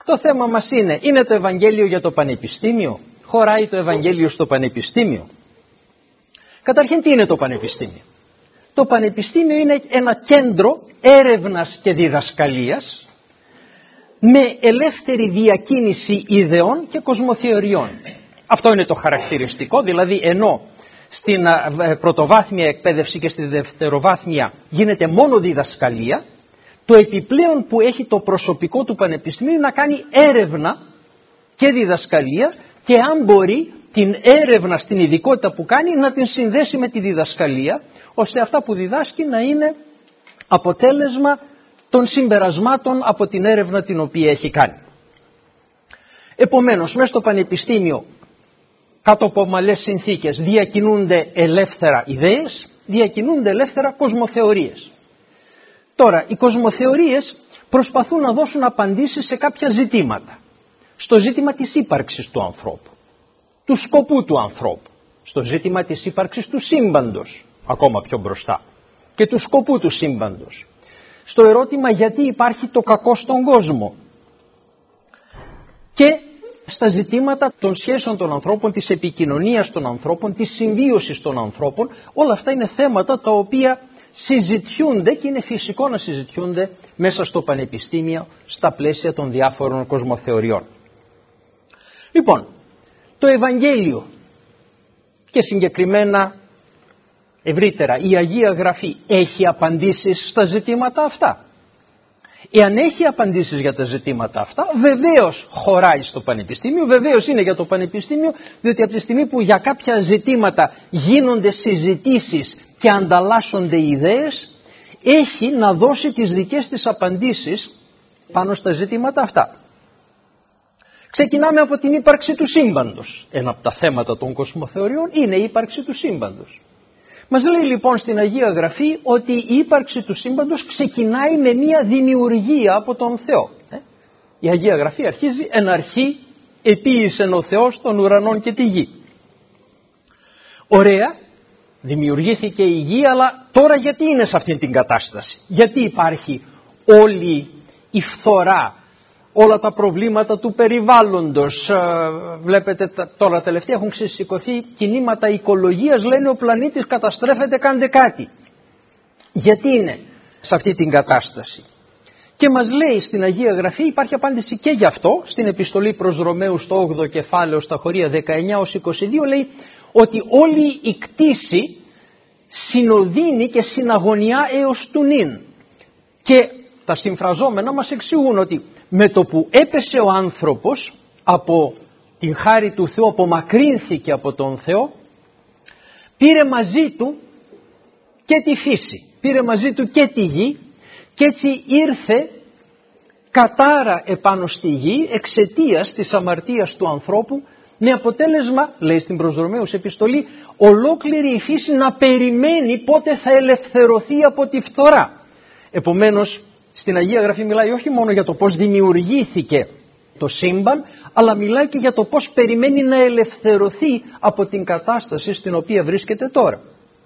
Το θέμα μας είναι το Ευαγγέλιο για το πανεπιστήμιο? Χωράει το Ευαγγέλιο στο πανεπιστήμιο? Καταρχήν, τι είναι το πανεπιστήμιο? Το πανεπιστήμιο είναι ένα κέντρο έρευνας και διδασκαλίας με ελεύθερη διακίνηση ιδεών και κοσμοθεωριών. Αυτό είναι το χαρακτηριστικό, δηλαδή ενώ στην πρωτοβάθμια εκπαίδευση και στη δευτεροβάθμια γίνεται μόνο διδασκαλία, το επιπλέον που έχει το προσωπικό του πανεπιστημίου να κάνει έρευνα και διδασκαλία, και αν μπορεί την έρευνα στην ειδικότητα που κάνει να την συνδέσει με τη διδασκαλία, ώστε αυτά που διδάσκει να είναι αποτέλεσμα των συμπερασμάτων από την έρευνα την οποία έχει κάνει. Επομένως, μέσα στο πανεπιστήμιο, κάτω από ομαλές συνθήκες, διακινούνται ελεύθερα ιδέες, διακινούνται ελεύθερα κοσμοθεωρίες. Τώρα, οι κοσμοθεωρίες προσπαθούν να δώσουν απαντήσεις σε κάποια ζητήματα. Στο ζήτημα της ύπαρξης του ανθρώπου, του σκοπού του ανθρώπου, στο ζήτημα της ύπαρξης του σύμπαντος, ακόμα πιο μπροστά, και του σκοπού του σύμπαντος, στο ερώτημα γιατί υπάρχει το κακό στον κόσμο, και στα ζητήματα των σχέσεων των ανθρώπων, της επικοινωνίας των ανθρώπων, της συμβίωσης των ανθρώπων. Όλα αυτά είναι θέματα τα οποία συζητιούνται και είναι φυσικό να συζητιούνται μέσα στο πανεπιστήμιο στα πλαίσια των διάφορων κοσμοθεωριών. Λοιπόν, το Ευαγγέλιο και συγκεκριμένα ευρύτερα η Αγία Γραφή έχει απαντήσεις στα ζητήματα αυτά? Εάν έχει απαντήσεις για τα ζητήματα αυτά, βεβαίως χωράει στο πανεπιστήμιο, βεβαίως είναι για το πανεπιστήμιο, διότι από τη στιγμή που για κάποια ζητήματα γίνονται συζητήσεις και ανταλλάσσονται ιδέες, έχει να δώσει τις δικές της απαντήσεις πάνω στα ζητήματα αυτά. Ξεκινάμε από την ύπαρξη του σύμπαντος. Ένα από τα θέματα των κοσμοθεωριών είναι η ύπαρξη του σύμπαντος. Μας λέει λοιπόν στην Αγία Γραφή ότι η ύπαρξη του σύμπαντος ξεκινάει με μια δημιουργία από τον Θεό. Η Αγία Γραφή αρχίζει «εν αρχή επίησεν ο Θεός των ουρανών και τη γη». Ωραία, δημιουργήθηκε η γη, αλλά τώρα γιατί είναι σε αυτήν την κατάσταση? Γιατί υπάρχει όλη η φθορά, όλα τα προβλήματα του περιβάλλοντος? Βλέπετε τώρα τελευταία έχουν ξεσηκωθεί κινήματα οικολογίας, λένε ο πλανήτης καταστρέφεται, κάντε κάτι. Γιατί είναι σε αυτή την κατάσταση? Και μας λέει στην Αγία Γραφή, υπάρχει απάντηση και γι' αυτό, στην επιστολή προς Ρωμαίους στο 8ο κεφάλαιο στα χωρία 19-22, λέει ότι όλη η κτήση συνοδύνει και συναγωνιά έως του νυν. Και τα συμφραζόμενα μας εξηγούν ότι με το που έπεσε ο άνθρωπος από την χάρη του Θεού, απομακρύνθηκε από τον Θεό, πήρε μαζί του και τη φύση, πήρε μαζί του και τη γη, και έτσι ήρθε κατάρα επάνω στη γη εξαιτίας της αμαρτίας του ανθρώπου, με αποτέλεσμα, λέει στην προς Ρωμαίους επιστολή, ολόκληρη η φύση να περιμένει πότε θα ελευθερωθεί από τη φθορά. Επομένως, στην Αγία Γραφή μιλάει όχι μόνο για το πώς δημιουργήθηκε το σύμπαν, αλλά μιλάει και για το πώς περιμένει να ελευθερωθεί από την κατάσταση στην οποία βρίσκεται τώρα.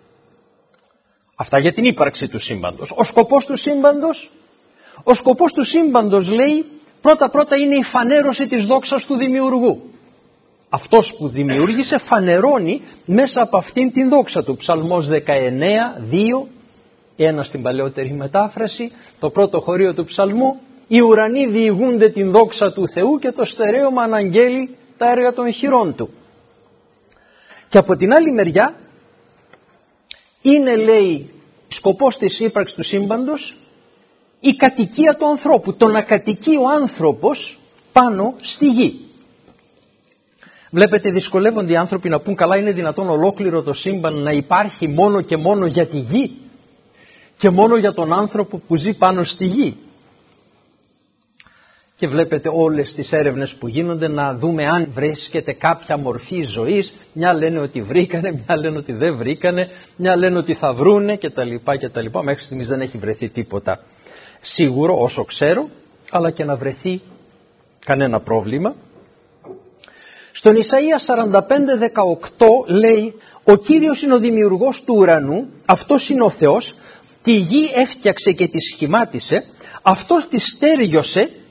Αυτά για την ύπαρξη του σύμπαντος. Ο σκοπός του σύμπαντος? Ο σκοπός του σύμπαντος, λέει, πρώτα είναι η φανέρωση της δόξας του δημιουργού. Αυτός που δημιούργησε φανερώνει μέσα από αυτήν την δόξα του. Ψαλμός 19, 2, ένα στην παλαιότερη μετάφραση, το πρώτο χωρίο του ψαλμού, οι ουρανοί διηγούνται την δόξα του Θεού και το στερέωμα αναγγέλει τα έργα των χειρών του. Και από την άλλη μεριά είναι, λέει, σκοπός της ύπαρξης του σύμπαντος η κατοικία του ανθρώπου, το να κατοικεί ο άνθρωπος πάνω στη γη. Βλέπετε, δυσκολεύονται οι άνθρωποι να πούν, καλά, είναι δυνατόν ολόκληρο το σύμπαν να υπάρχει μόνο και μόνο για τη γη και μόνο για τον άνθρωπο που ζει πάνω στη γη? Και βλέπετε όλες τις έρευνες που γίνονται να δούμε αν βρίσκεται κάποια μορφή ζωής. Μια λένε ότι βρήκανε, μια λένε ότι δεν βρήκανε, μια λένε ότι θα βρούνε κτλ. Μέχρι στιγμής δεν έχει βρεθεί τίποτα σίγουρο όσο ξέρω, αλλά και να βρεθεί κανένα πρόβλημα. Στον Ισαΐα 45:18 λέει, ο Κύριος είναι ο δημιουργός του ουρανού, αυτός είναι ο Θεός, τη γη έφτιαξε και τη σχημάτισε, αυτός τη στέριωσε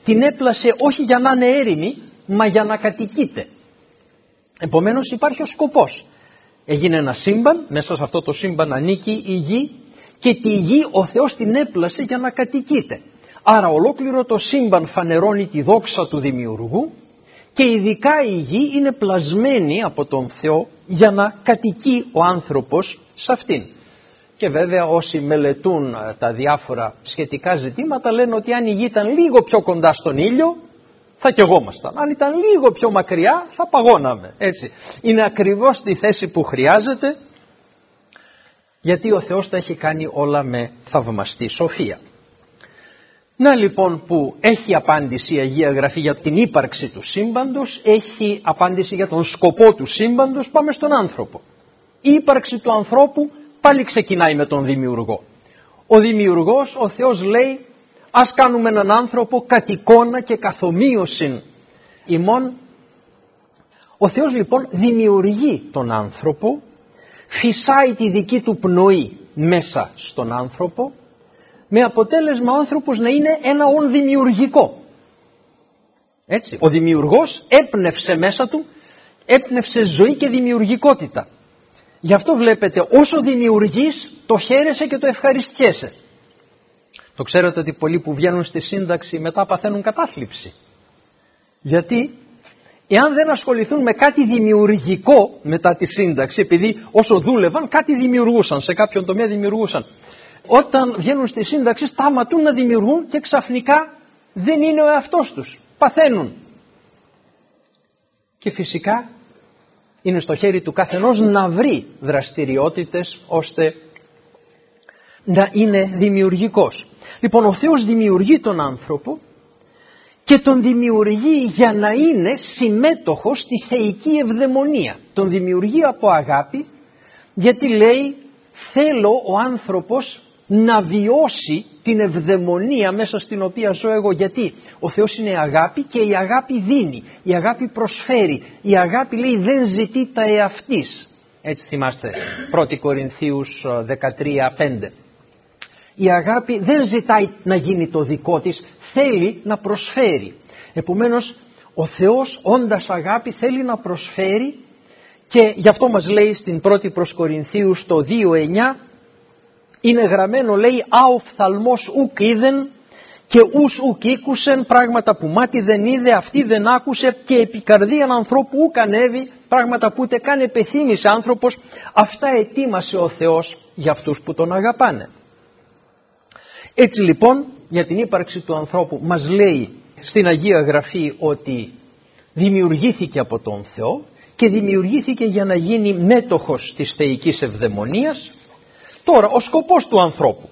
την έπλασε όχι για να είναι έρημη, μα για να κατοικείται. Επομένως υπάρχει ο σκοπός. Έγινε ένα σύμπαν, μέσα σε αυτό το σύμπαν ανήκει η γη και τη γη ο Θεός την έπλασε για να κατοικείται. Άρα ολόκληρο το σύμπαν φανερώνει τη δόξα του Δημιουργού και ειδικά η γη είναι πλασμένη από τον Θεό για να κατοικεί ο άνθρωπος σε αυτήν. Και βέβαια όσοι μελετούν τα διάφορα σχετικά ζητήματα λένε ότι αν η γη ήταν λίγο πιο κοντά στον ήλιο θα καιγόμασταν. Αν ήταν λίγο πιο μακριά θα παγώναμε. Έτσι. Είναι ακριβώς τη θέση που χρειάζεται, γιατί ο Θεός τα έχει κάνει όλα με θαυμαστή σοφία. Να λοιπόν που έχει απάντηση η Αγία Γραφή για την ύπαρξη του σύμπαντος, έχει απάντηση για τον σκοπό του σύμπαντος, πάμε στον άνθρωπο. Η ύπαρξη του ανθρώπου πάλι ξεκινάει με τον Δημιουργό. Ο Δημιουργός, ο Θεός λέει, ας κάνουμε έναν άνθρωπο κατ' εικόνα και καθ' ομοίωσιν ημών. Ο Θεός λοιπόν δημιουργεί τον άνθρωπο, φυσάει τη δική του πνοή μέσα στον άνθρωπο, με αποτέλεσμα ο άνθρωπος να είναι ένα ον δημιουργικό. Έτσι, ο δημιουργός έπνευσε μέσα του, έπνευσε ζωή και δημιουργικότητα. Γι' αυτό βλέπετε όσο δημιουργείς το χαίρεσαι και το ευχαριστιέσαι. Το ξέρετε ότι πολλοί που βγαίνουν στη σύνταξη μετά παθαίνουν κατάθλιψη. Γιατί εάν δεν ασχοληθούν με κάτι δημιουργικό μετά τη σύνταξη, επειδή όσο δούλευαν κάτι δημιουργούσαν, σε κάποιον τομέα δημιουργούσαν, όταν βγαίνουν στη σύνταξη σταματούν να δημιουργούν και ξαφνικά δεν είναι ο εαυτός τους. Παθαίνουν. Και φυσικά είναι στο χέρι του καθενός να βρει δραστηριότητες ώστε να είναι δημιουργικός. Λοιπόν, ο Θεός δημιουργεί τον άνθρωπο και τον δημιουργεί για να είναι συμμέτοχος στη θεϊκή ευδαιμονία. Τον δημιουργεί από αγάπη, γιατί λέει θέλω ο άνθρωπος να βιώσει την ευδαιμονία μέσα στην οποία ζω εγώ. Γιατί ο Θεός είναι αγάπη και η αγάπη δίνει, η αγάπη προσφέρει, η αγάπη λέει δεν ζητεί τα εαυτής. Έτσι θυμάστε 1 Κορινθίους 13:5. Η αγάπη δεν ζητάει να γίνει το δικό της, θέλει να προσφέρει. Επομένως ο Θεός όντας αγάπη θέλει να προσφέρει και γι' αυτό μας λέει στην 1η προς Κορινθίους το 2:9 είναι γραμμένο, λέει «Αοφθαλμός ουκ είδεν και ους ουκ ήκουσεν, πράγματα που μάτι δεν είδε, αυτή δεν άκουσε και επί καρδίαν ανθρώπου ουκ ανέβη, πράγματα που ούτε καν επεθύμησε άνθρωπος, αυτά ετοίμασε ο Θεός για αυτούς που τον αγαπάνε». Έτσι λοιπόν για την ύπαρξη του ανθρώπου μας λέει στην Αγία Γραφή ότι δημιουργήθηκε από τον Θεό και δημιουργήθηκε για να γίνει μέτοχος της θεϊκής ευδαιμονίας. Τώρα ο σκοπός του ανθρώπου.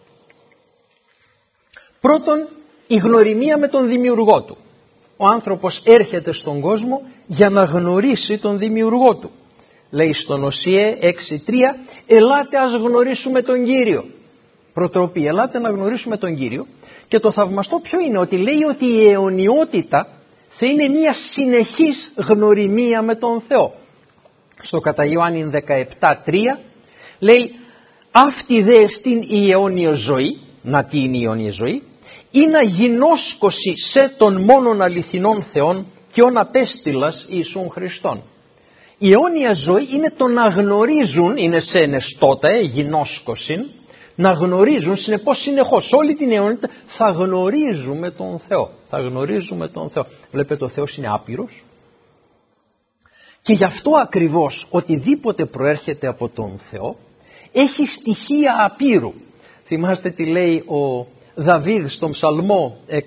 Πρώτον η γνωριμία με τον δημιουργό του. Ο άνθρωπος έρχεται στον κόσμο για να γνωρίσει τον δημιουργό του. Λέει στον Οσιέ 6:3 «Ελάτε ας γνωρίσουμε τον Κύριο». Προτροπή, ελάτε να γνωρίσουμε τον Κύριο. Και το θαυμαστό ποιο είναι, ότι λέει ότι η αιωνιότητα θα είναι μια συνεχής γνωριμία με τον Θεό. Στο κατά Ιωάννην 17:3 λέει «Αυτή δε εστίν η αιώνια ζωή», να τι είναι η αιώνια ζωή, «ή να γινώσκωση σε τον μόνον αληθινών Θεών και ον απέστειλας Ιησούν Χριστόν». Η αιώνια ζωή είναι το να γνωρίζουν, είναι σε ενεστώτα, γινώσκωσιν, να γνωρίζουν, συνεπώς συνεχώς όλη την αιώνιότητα θα γνωρίζουμε τον Θεό. Θα γνωρίζουμε τον Θεό. Βλέπετε ο Θεός είναι άπειρος και γι' αυτό ακριβώς οτιδήποτε προέρχεται από τον Θεό έχει στοιχεία απείρου. Θυμάστε τι λέει ο Δαβίδ στον Ψαλμό 118,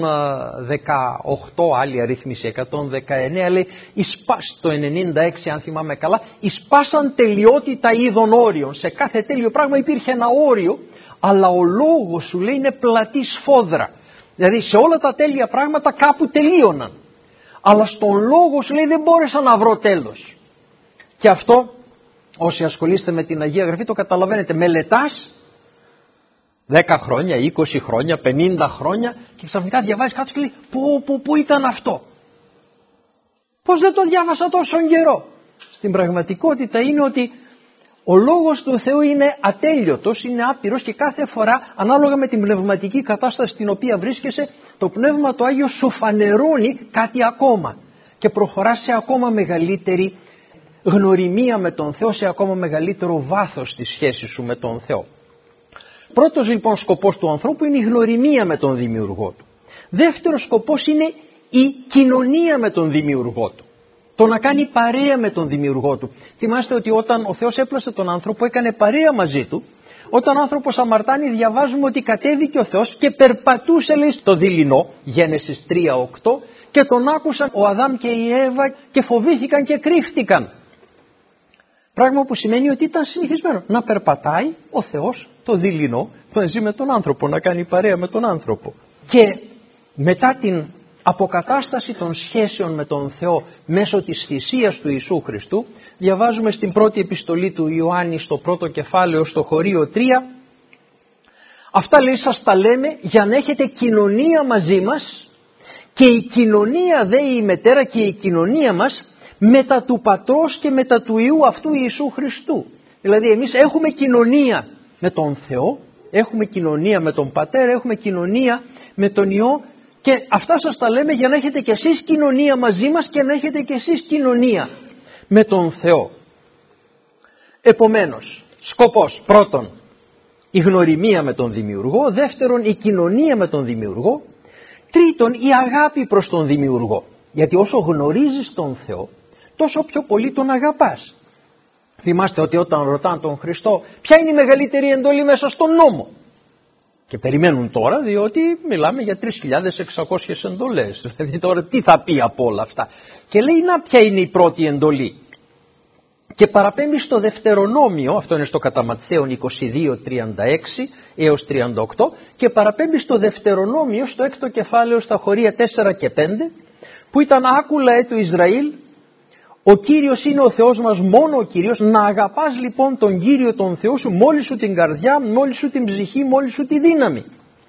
άλλη αρρύθμιση 119, λέει στο 96 αν θυμάμαι καλά, «Ισπάσαν τελειότητα είδων όριων». Σε κάθε τέλειο πράγμα υπήρχε ένα όριο, αλλά ο λόγος σου λέει είναι πλατή σφόδρα. Δηλαδή σε όλα τα τέλεια πράγματα κάπου τελείωναν. Αλλά στον λόγο σου λέει δεν μπόρεσα να βρω τέλος. Και αυτό όσοι ασχολείστε με την Αγία Γραφή το καταλαβαίνετε. Μελετάς 10 χρόνια, 20 χρόνια, 50 χρόνια και ξαφνικά διαβάζεις κάτι και λέει πού ήταν αυτό. Πώς δεν το διάβασα τόσο καιρό. Στην πραγματικότητα είναι ότι Ο λόγος του Θεού είναι ατέλειωτος, είναι άπειρος και κάθε φορά ανάλογα με την πνευματική κατάσταση στην οποία βρίσκεσαι, το Πνεύμα το Άγιο σου φανερώνει κάτι ακόμα και προχωρά σε ακόμα μεγαλύτερη γνωριμία με τον Θεό, σε ακόμα μεγαλύτερο βάθος στη σχέση σου με τον Θεό. Πρώτος λοιπόν σκοπός του ανθρώπου είναι η γνωριμία με τον Δημιουργό του. Δεύτερος σκοπός είναι η κοινωνία με τον Δημιουργό του. Το να κάνει παρέα με τον Δημιουργό του. Θυμάστε ότι όταν ο Θεός έπλασε τον άνθρωπο έκανε παρέα μαζί του. Όταν ο άνθρωπος αμαρτάνει διαβάζουμε ότι κατέβηκε ο Θεός και περπατούσε λέει στο δειλινό, Γένεσης 3:8, και τον άκουσαν ο Αδάμ και η Εύα και φοβήθηκαν και κρύφτηκαν. Πράγμα που σημαίνει ότι ήταν συνηθισμένο να περπατάει ο Θεός το δειλινό μαζί με τον άνθρωπο, να κάνει παρέα με τον άνθρωπο. Και μετά την αποκατάσταση των σχέσεων με τον Θεό μέσω της θυσίας του Ιησού Χριστού, διαβάζουμε στην πρώτη επιστολή του Ιωάννη στο πρώτο κεφάλαιο στο χωρίο 3, αυτά λέει σας τα λέμε για να έχετε κοινωνία μαζί μας, και η κοινωνία δε η μετέρα και η κοινωνία μας μετά του Πατρός και μετά του Υιού αυτού Ιησού Χριστού. Δηλαδή εμείς έχουμε κοινωνία με τον Θεό, έχουμε κοινωνία με τον Πατέρα, έχουμε κοινωνία με τον Υιό, και αυτά σας τα λέμε για να έχετε κι εσείς κοινωνία μαζί μας και να έχετε κι εσείς κοινωνία με τον Θεό. Επομένως, σκοπός πρώτον η γνωριμία με τον Δημιουργό, δεύτερον η κοινωνία με τον Δημιουργό, τρίτον η αγάπη προς τον Δημιουργό. Γιατί όσο γνωρίζεις τον Θεό, τόσο πιο πολύ τον αγαπάς. Θυμάστε ότι όταν ρωτάνε τον Χριστό ποια είναι η μεγαλύτερη εντολή μέσα στον νόμο, και περιμένουν τώρα διότι μιλάμε για 3.600 εντολές. Δηλαδή τώρα τι θα πει από όλα αυτά. Και λέει να ποια είναι η πρώτη εντολή. Και παραπέμπει στο Δευτερονόμιο, αυτό είναι στο κατά Ματθαίον 22:36 έως 38, και παραπέμπει στο Δευτερονόμιο στο 6ο κεφάλαιο στα χωρία 4 και 5, που ήταν άκουλα του Ισραήλ, ο Κύριος είναι ο Θεός μας, μόνο ο Κύριος, να αγαπάς λοιπόν τον Κύριο τον Θεό σου μόλις σου την καρδιά, μόλις σου την ψυχή, μόλις σου τη δύναμη.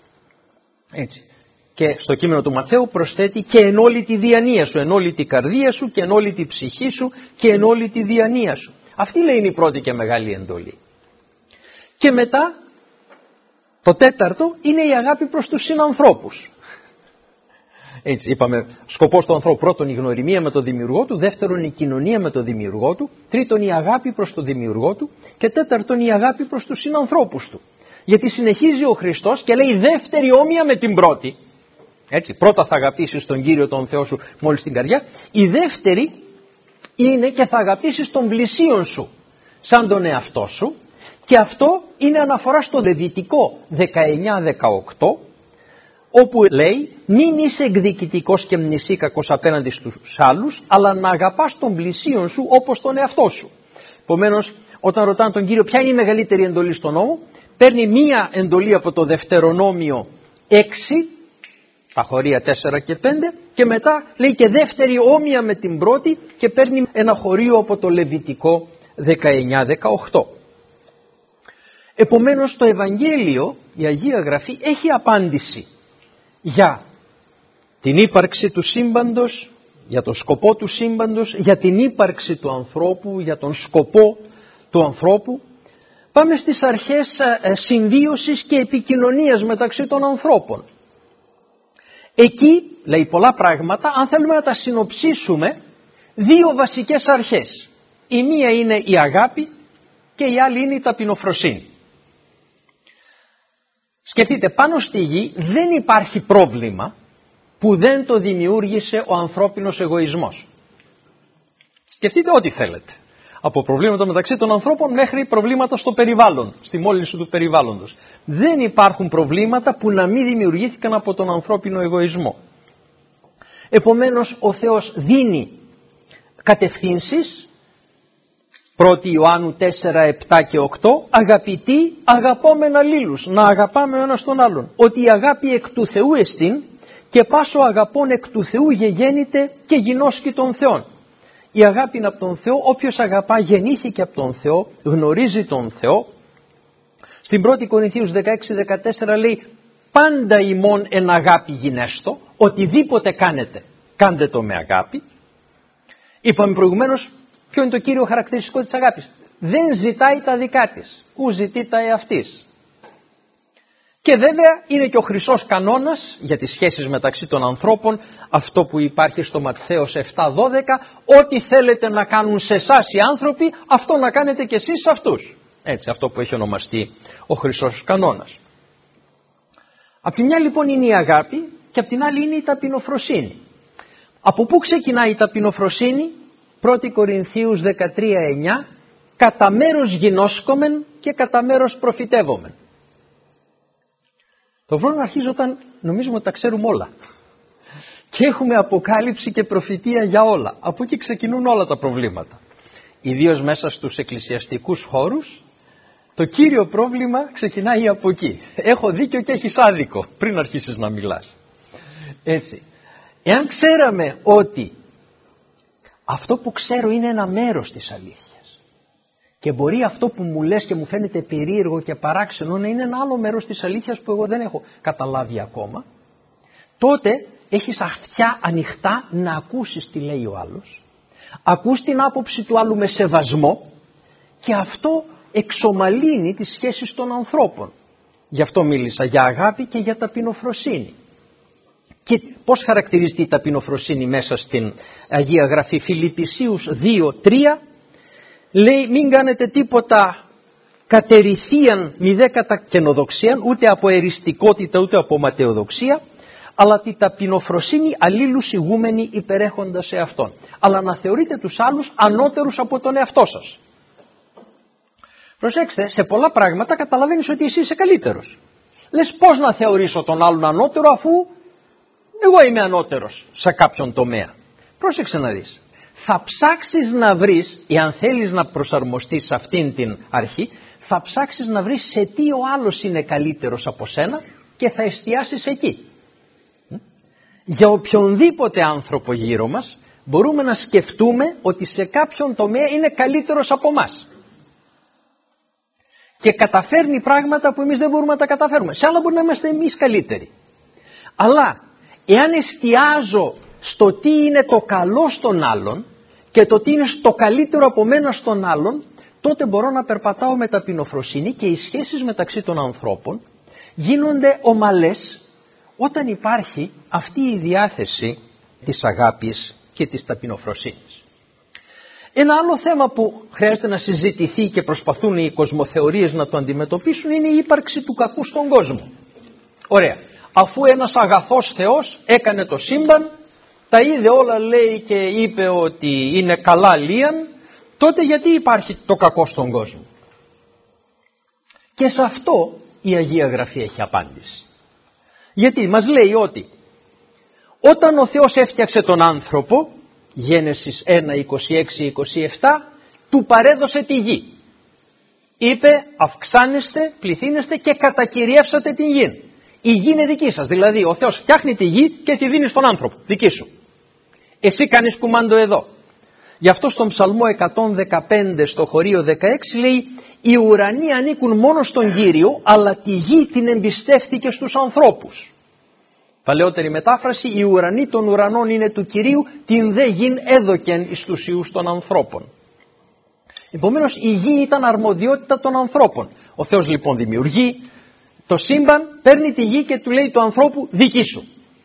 Έτσι. Και στο κείμενο του Ματθαίου προσθέτει και εν όλη τη διανία σου, εν όλη τη καρδία σου και εν όλη τη ψυχή σου και εν όλη τη διανία σου. Αυτή λέει είναι η πρώτη και μεγάλη εντολή. Και μετά το τέταρτο είναι η αγάπη προς τους συνανθρώπους. Έτσι είπαμε, σκοπός του ανθρώπου πρώτον η γνωριμία με τον Δημιουργό του, δεύτερον η κοινωνία με τον Δημιουργό του, τρίτον η αγάπη προς τον Δημιουργό του και τέταρτον η αγάπη προς τους συνανθρώπους του. Γιατί συνεχίζει ο Χριστός και λέει δεύτερη όμοια με την πρώτη. Έτσι, πρώτα θα αγαπήσεις τον Κύριο τον Θεό σου μόλις την καρδιά. Η δεύτερη είναι και θα αγαπήσεις τον πλησίον σου σαν τον εαυτό σου, και αυτό είναι αναφορά στο Λεβιτικό 19-18, όπου λέει μην είσαι εκδικητικός και μνησίκακος απέναντι στους άλλους, αλλά να αγαπάς τον πλησίον σου όπως τον εαυτό σου. Επομένως, όταν ρωτάνε τον Κύριο ποια είναι η μεγαλύτερη εντολή στον νόμο, παίρνει μία εντολή από το Δευτερονόμιο 6, τα χωρία 4 και 5, και μετά λέει και δεύτερη όμοια με την πρώτη και παίρνει ένα χωρίο από το Λεβιτικό 19-18. Επομένως το Ευαγγέλιο, η Αγία Γραφή, έχει απάντηση για την ύπαρξη του σύμπαντος, για τον σκοπό του σύμπαντος, για την ύπαρξη του ανθρώπου, για τον σκοπό του ανθρώπου. Πάμε στις αρχές συμβίωσης και επικοινωνίας μεταξύ των ανθρώπων. Εκεί λέει πολλά πράγματα, αν θέλουμε να τα συνοψίσουμε, δύο βασικές αρχές. Η μία είναι η αγάπη και η άλλη είναι η ταπεινοφροσύνη. Σκεφτείτε, πάνω στη γη δεν υπάρχει πρόβλημα που δεν το δημιούργησε ο ανθρώπινος εγωισμός. Σκεφτείτε ό,τι θέλετε. Από προβλήματα μεταξύ των ανθρώπων μέχρι προβλήματα στο περιβάλλον, στη μόλυνση του περιβάλλοντος. Δεν υπάρχουν προβλήματα που να μην δημιουργήθηκαν από τον ανθρώπινο εγωισμό. Επομένως ο Θεός δίνει κατευθύνσεις, 1 Ιωάννου 4, 7 και 8, αγαπητοί αγαπόμεν αλλήλους, να αγαπάμε ο ένας τον άλλον. Ότι η αγάπη εκ του Θεού εστίν και πάσο αγαπών εκ του Θεού γεγέννηται και γινώσκει των Θεών. Η αγάπη είναι από τον Θεό, όποιος αγαπά γεννήθηκε από τον Θεό, γνωρίζει τον Θεό. Στην 1η Κορινθίους 16-14 λέει πάντα ημών εν αγάπη γινέστο, οτιδήποτε κάνετε, κάντε το με αγάπη. Είπαμε προηγουμένως ποιο είναι το κύριο χαρακτηριστικό της αγάπης. δεν ζητάει τα δικά της, ου ζητεί τα εαυτής. Και βέβαια είναι και ο χρυσός κανόνας για τις σχέσεις μεταξύ των ανθρώπων, αυτό που υπάρχει στο Ματθαίος 7:12, ό,τι θέλετε να κάνουν σε εσάς οι άνθρωποι, αυτό να κάνετε και εσείς σε αυτούς. Έτσι, αυτό που έχει ονομαστεί ο χρυσός κανόνας. Απ' τη μια λοιπόν είναι η αγάπη και απ' την άλλη είναι η ταπεινοφροσύνη. Από πού ξεκινάει η ταπεινοφροσύνη? 1 Κορινθίους 13:9, κατά μέρος γινώσκομεν και κατά μέρος προφητεύομεν. Το πρόβλημα αρχίζει όταν νομίζουμε ότι τα ξέρουμε όλα. Και έχουμε αποκάλυψη και προφητεία για όλα. Από εκεί ξεκινούν όλα τα προβλήματα. Ιδίως μέσα στους εκκλησιαστικούς χώρους, το κύριο πρόβλημα ξεκινάει από εκεί. Έχω δίκιο και έχεις άδικο πριν αρχίσεις να μιλάς. Έτσι. Εάν ξέραμε ότι αυτό που ξέρω είναι ένα μέρος της αλήθειας και μπορεί αυτό που μου λες και μου φαίνεται περίεργο και παράξενο να είναι ένα άλλο μέρος της αλήθειας που εγώ δεν έχω καταλάβει ακόμα, τότε έχεις αυτιά ανοιχτά να ακούσεις τι λέει ο άλλος, ακούς την άποψη του άλλου με σεβασμό και αυτό εξομαλύνει τις σχέσεις των ανθρώπων. Γι' αυτό μίλησα για αγάπη και για ταπεινοφροσύνη. Και πώς χαρακτηρίζεται η ταπεινοφροσύνη μέσα στην Αγία Γραφή? Φιλιππισίους 2:3 λέει, μην κάνετε τίποτα κατερηθίαν μηδέ κατά καινοδοξίαν, ούτε από εριστικότητα ούτε από ματαιοδοξία, αλλά τη ταπεινοφροσύνη αλλήλους ηγούμενοι υπερέχοντας σε αυτόν. Αλλά να θεωρείτε τους άλλους ανώτερους από τον εαυτό σας. Προσέξτε, σε πολλά πράγματα καταλαβαίνεις ότι εσύ είσαι καλύτερος. Λες, πώς να θεωρήσω τον άλλον ανώτερο αφού εγώ είμαι ανώτερος σε κάποιον τομέα? Πρόσεξε να δεις. Θα ψάξεις να βρεις, εάν θέλεις να προσαρμοστείς σε αυτήν την αρχή, θα ψάξεις να βρεις σε τι ο άλλος είναι καλύτερος από σένα και θα εστιάσεις εκεί. Για οποιονδήποτε άνθρωπο γύρω μας μπορούμε να σκεφτούμε ότι σε κάποιον τομέα είναι καλύτερος από μας. Και καταφέρνει πράγματα που εμείς δεν μπορούμε να τα καταφέρουμε. Σε άλλα μπορεί να είμαστε εμείς καλύτεροι. Αλλά εάν εστιάζω στο τι είναι το καλό στον άλλον και το τι είναι το καλύτερο από μένα στον άλλον, τότε μπορώ να περπατάω με ταπεινοφροσύνη και οι σχέσεις μεταξύ των ανθρώπων γίνονται ομαλές όταν υπάρχει αυτή η διάθεση της αγάπης και της ταπεινοφροσύνης. Ένα άλλο θέμα που χρειάζεται να συζητηθεί και προσπαθούν οι κοσμοθεωρίες να το αντιμετωπίσουν είναι η ύπαρξη του κακού στον κόσμο. Ωραία. Αφού ένας αγαθός Θεός έκανε το σύμπαν, τα είδε όλα λέει και είπε ότι είναι καλά λίαν, τότε γιατί υπάρχει το κακό στον κόσμο? Και σε αυτό η Αγία Γραφή έχει απάντηση. Γιατί μας λέει ότι όταν ο Θεός έφτιαξε τον άνθρωπο, Γένεσης 1:26-27, του παρέδωσε τη γη. Είπε, αυξάνεστε, πληθύνεστε και κατακυριεύσατε την γη. Η γη είναι δική σας, δηλαδή ο Θεός φτιάχνει τη γη και τη δίνει στον άνθρωπο, δική σου. Εσύ κάνεις κουμάντο εδώ. Γι' αυτό στον Ψαλμό 115 στο χωρίο 16 λέει, οι ουρανοί ανήκουν μόνο στον Κύριο, αλλά τη γη την εμπιστεύτηκε στους ανθρώπους. Παλαιότερη μετάφραση, οι ουρανοί των ουρανών είναι του Κυρίου, την δε γην έδωκεν εις τους ιούς των ανθρώπων. Επομένως η γη ήταν αρμοδιότητα των ανθρώπων. Ο Θεός λοιπόν δημιουργεί το σύμπαν, παίρνει τη γη και του λέει του ανθρώπου, δική σου.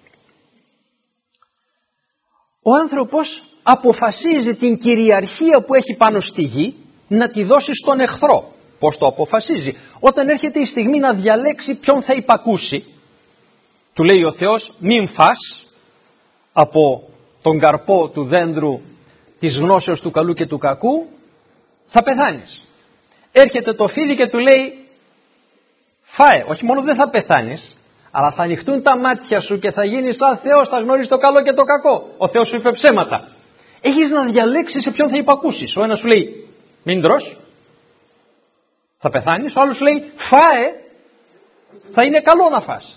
Ο άνθρωπος αποφασίζει την κυριαρχία που έχει πάνω στη γη να τη δώσει στον εχθρό. Πώς το αποφασίζει? Όταν έρχεται η στιγμή να διαλέξει ποιον θα υπακούσει, του λέει ο Θεός, μην φας από τον καρπό του δέντρου της γνώσεως του καλού και του κακού, θα πεθάνεις. Έρχεται το φίδι και του λέει, φάε, όχι μόνο δεν θα πεθάνεις, αλλά θα ανοιχτούν τα μάτια σου και θα γίνεις σαν Θεός, θα γνωρίσεις το καλό και το κακό. Ο Θεός σου είπε ψέματα. Έχεις να διαλέξεις σε ποιον θα υπακούσεις. Ο ένας σου λέει, μην τρως, θα πεθάνεις. Ο άλλος σου λέει, φάε, θα είναι καλό να φας.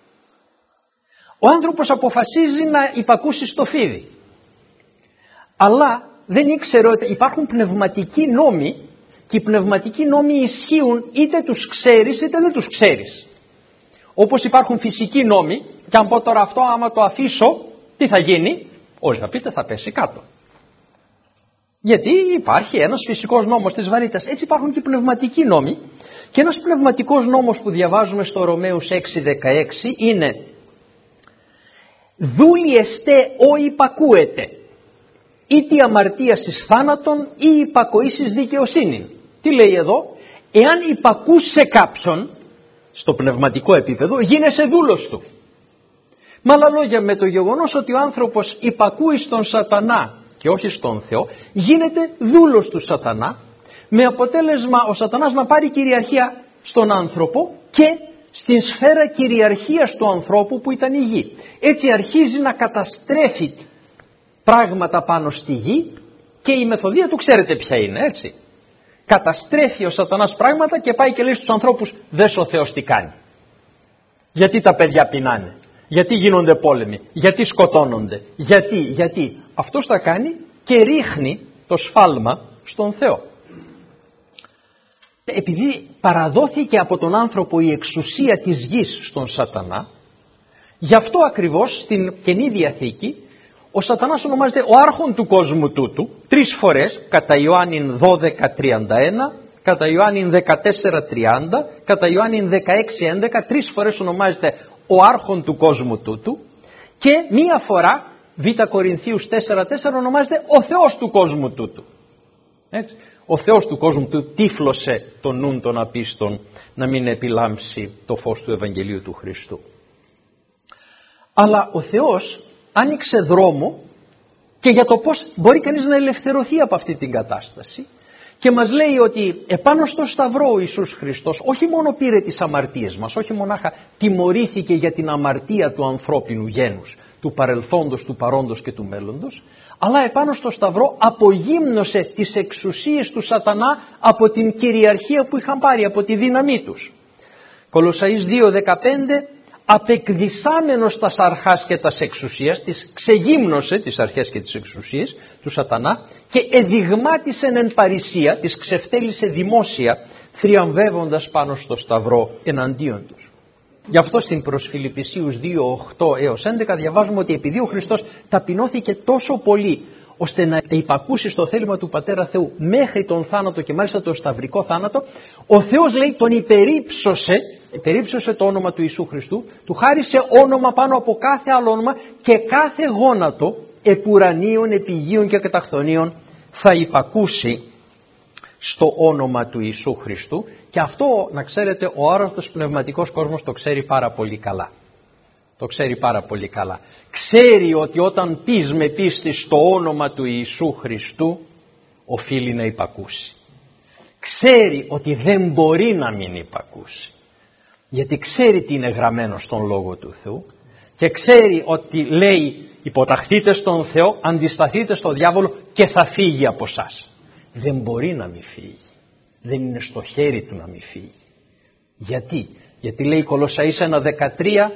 Ο άνθρωπος αποφασίζει να υπακούσει στο φίδι. Αλλά δεν ήξερε ότι υπάρχουν πνευματικοί νόμοι και οι πνευματικοί νόμοι ισχύουν είτε τους ξέρεις είτε δεν τους ξέρεις. Όπως υπάρχουν φυσικοί νόμοι και αν πω τώρα αυτό άμα το αφήσω τι θα γίνει? Όλοι θα πείτε θα πέσει κάτω. Γιατί υπάρχει ένας φυσικός νόμος της βαρύτητας. Έτσι υπάρχουν και πνευματικοί νόμοι. Και ένας πνευματικός νόμος που διαβάζουμε στο Ρωμαίους 6:16 είναι «Δούλοι εστέ ο υπακούεται, ήτι αμαρτίας εις θάνατον ή υπακοής εις δικαιοσύνη». Τι λέει εδώ? Εάν υπακούς σε κάποιον, στο πνευματικό επίπεδο, γίνεσαι δούλος του. Με άλλα λόγια, με το γεγονός ότι ο άνθρωπος υπακούει στον σατανά και όχι στον Θεό, γίνεται δούλος του σατανά, με αποτέλεσμα ο σατανάς να πάρει κυριαρχία στον άνθρωπο και στην σφαίρα κυριαρχίας του ανθρώπου που ήταν η γη. Έτσι αρχίζει να καταστρέφει πράγματα πάνω στη γη και η μεθοδεία του ξέρετε ποια είναι, έτσι. Καταστρέφει ο σατανάς πράγματα και πάει και λέει στους ανθρώπους, δες ο Θεός τι κάνει. Γιατί τα παιδιά πεινάνε, γιατί γίνονται πόλεμοι, γιατί σκοτώνονται, γιατί. Αυτός τα κάνει και ρίχνει το σφάλμα στον Θεό. Επειδή παραδόθηκε από τον άνθρωπο η εξουσία της γης στον σατανά, γι' αυτό ακριβώς στην Καινή Διαθήκη ο σατανάς ονομάζεται ο άρχον του κόσμου τούτου 3 φορές, κατά Ιωάννην 12:31, κατά Ιωάννην 14:30, κατά Ιωάννην 16:11, 3 φορές ονομάζεται ο άρχον του κόσμου τούτου και μία φορά, Β Κορινθίους 4:4, ονομάζεται ο Θεός του κόσμου τούτου. Έτσι. Ο Θεός του κόσμου του τύφλωσε τον νουν των απίστων να μην επιλάμψει το φως του Ευαγγελίου του Χριστού. Αλλά ο Θεός άνοιξε δρόμο και για το πώς μπορεί κανείς να ελευθερωθεί από αυτή την κατάσταση και μας λέει ότι επάνω στο Σταυρό ο Ιησούς Χριστός όχι μόνο πήρε τις αμαρτίες μας, όχι μονάχα τιμωρήθηκε για την αμαρτία του ανθρώπινου γένους, του παρελθόντος, του παρόντος και του μέλλοντος, αλλά επάνω στο Σταυρό απογύμνωσε τις εξουσίες του σατανά από την κυριαρχία που είχαν πάρει, από τη δύναμή τους. Κολοσσαείς 2:15, απεκδισάμενος τας αρχάς και τας εξουσίας, τις ξεγύμνωσε τις αρχές και τις εξουσίες του σατανά και εδειγμάτισεν εν παρησία, τις ξεφτέλισε δημόσια, θριαμβεύοντας πάνω στο Σταυρό εναντίον τους. Γι' αυτό στην προς Φιλιππισίους 2:8-11 διαβάζουμε ότι επειδή ο Χριστός ταπεινώθηκε τόσο πολύ ώστε να υπακούσει στο θέλημα του Πατέρα Θεού μέχρι τον θάνατο και μάλιστα τον σταυρικό θάνατο, ο Θεός λέει τον υπερύψωσε το όνομα του Ιησού Χριστού, του χάρισε όνομα πάνω από κάθε άλλο όνομα και κάθε γόνατο επουρανίων, επιγείων και καταχθονίων θα υπακούσει στο όνομα του Ιησού Χριστού. Και αυτό, να ξέρετε, ο άρρωστος πνευματικός κόσμος το ξέρει πάρα πολύ καλά. Το ξέρει πάρα πολύ καλά. Ξέρει ότι όταν πεις με πίστη στο όνομα του Ιησού Χριστού, οφείλει να υπακούσει. Ξέρει ότι δεν μπορεί να μην υπακούσει. Γιατί ξέρει τι είναι γραμμένο στον Λόγο του Θεού και ξέρει ότι λέει υποταχθείτε στον Θεό, αντισταθείτε στον διάβολο και θα φύγει από εσάς. Δεν μπορεί να μην φύγει. Δεν είναι στο χέρι του να μην φύγει. Γιατί λέει Κολοσσαείς 1:13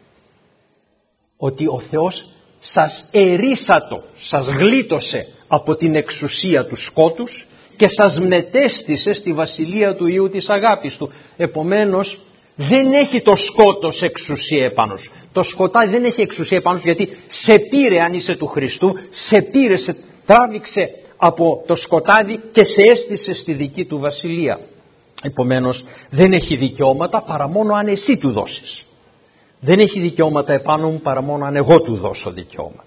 ότι ο Θεός σας ερίσατο, σας γλίτωσε από την εξουσία του σκότους και σας μετέστησε στη βασιλεία του Υιού της αγάπης του. Επομένως δεν έχει το σκότος εξουσία επάνω σου. Το σκοτάδι δεν έχει εξουσία επάνω σου γιατί σε πήρε, αν είσαι του Χριστού, σε πήρε, σε τράβηξε από το σκοτάδι και σε έστησε στη δική του βασιλεία. Επομένως δεν έχει δικαιώματα παρά μόνο αν εσύ του δώσεις. Δεν έχει δικαιώματα επάνω μου παρά μόνο αν εγώ του δώσω δικαιώματα.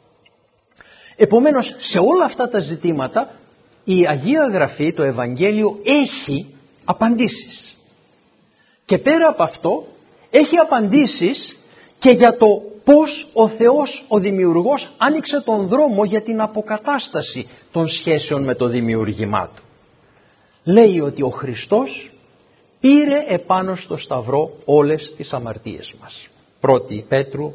Επομένως σε όλα αυτά τα ζητήματα η Αγία Γραφή, το Ευαγγέλιο έχει απαντήσεις. Και πέρα από αυτό έχει απαντήσεις και για το πώς ο Θεός, ο Δημιουργός, άνοιξε τον δρόμο για την αποκατάσταση των σχέσεων με το δημιουργημά του. Λέει ότι ο Χριστός πήρε επάνω στο Σταυρό όλες τις αμαρτίες μας. 1 Πέτρου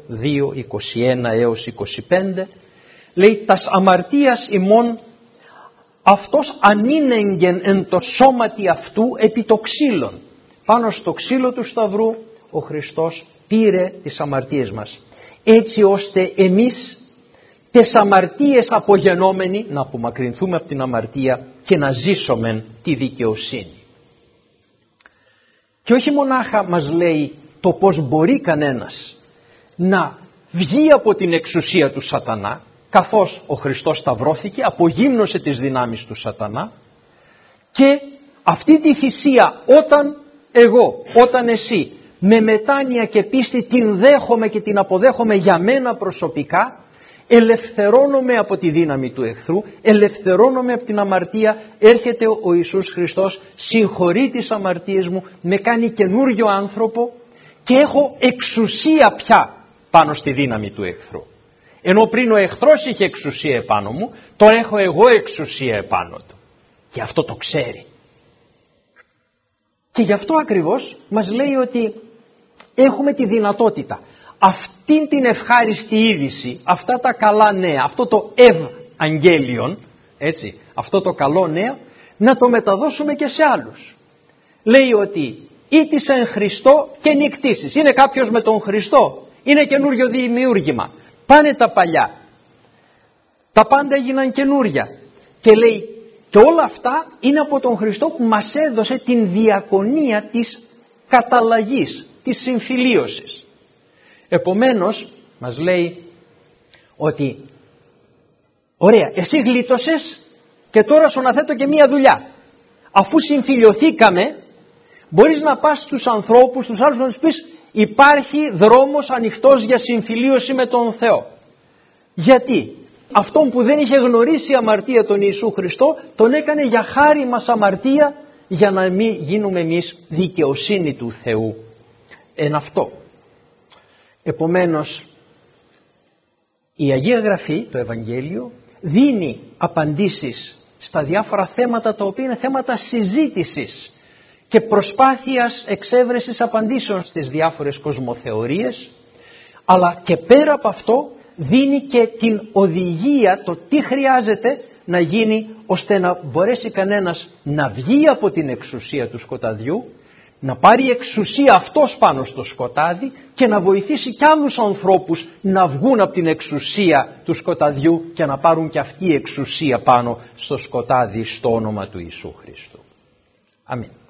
2:21-25 λέει τας αμαρτίας ημών αυτός ανήνεγγεν εν το σώματι αυτού επί το ξύλον. Πάνω στο ξύλο του Σταυρού ο Χριστός πήρε τις αμαρτίες μας, έτσι ώστε εμείς τις αμαρτίες απογενόμενοι να απομακρυνθούμε από την αμαρτία και να ζήσουμε τη δικαιοσύνη. Και όχι μονάχα μας λέει το πώς μπορεί κανένας να βγει από την εξουσία του σατανά καθώς ο Χριστός σταυρώθηκε, απογύμνωσε τις δυνάμεις του σατανά, και αυτή τη θυσία όταν εσύ με μετάνοια και πίστη την δέχομαι και την αποδέχομαι για μένα προσωπικά, ελευθερώνομαι από τη δύναμη του εχθρού, ελευθερώνομαι από την αμαρτία, έρχεται ο Ιησούς Χριστός, συγχωρεί τις αμαρτίες μου, με κάνει καινούριο άνθρωπο και έχω εξουσία πια πάνω στη δύναμη του εχθρού. Ενώ πριν ο εχθρός είχε εξουσία επάνω μου, τώρα έχω εγώ εξουσία επάνω του. Και αυτό το ξέρει. Και γι' αυτό ακριβώς μας λέει ότι έχουμε τη δυνατότητα αυτήν την ευχάριστη είδηση, αυτά τα καλά νέα, αυτό το Ευαγγέλιον, έτσι, αυτό το καλό νέο, να το μεταδώσουμε και σε άλλους. Λέει ότι ήτης εν Χριστώ και νικτήσεις. Είναι κάποιος με τον Χριστό, είναι καινούριο δημιούργημα. Πάνε τα παλιά, τα πάντα έγιναν καινούρια. Και λέει και όλα αυτά είναι από τον Χριστό που μας έδωσε την διακονία της καταλλαγής, της συμφιλίωσης. Επομένως μας λέει ότι ωραία, εσύ γλίτωσες και τώρα σου αναθέτω και μία δουλειά. Αφού συμφιλιωθήκαμε, μπορείς να πας στους ανθρώπους, στους άλλους, να τους πεις υπάρχει δρόμος ανοιχτός για συμφιλίωση με τον Θεό. Γιατί αυτόν που δεν είχε γνωρίσει αμαρτία τον Ιησού Χριστό, τον έκανε για χάρη μας αμαρτία, για να μην γίνουμε εμείς δικαιοσύνη του Θεού εν αυτό. Επομένως η Αγία Γραφή, το Ευαγγέλιο, δίνει απαντήσεις στα διάφορα θέματα, τα οποία είναι θέματα συζήτησης και προσπάθειας εξέβρεσης απαντήσεων στις διάφορες κοσμοθεωρίες, αλλά και πέρα από αυτό δίνει και την οδηγία, το τι χρειάζεται να γίνει ώστε να μπορέσει κανένας να βγει από την εξουσία του σκοταδιού, να πάρει εξουσία αυτός πάνω στο σκοτάδι και να βοηθήσει κι άλλους ανθρώπους να βγουν από την εξουσία του σκοταδιού και να πάρουν κι αυτή η εξουσία πάνω στο σκοτάδι, στο όνομα του Ιησού Χριστού. Αμήν.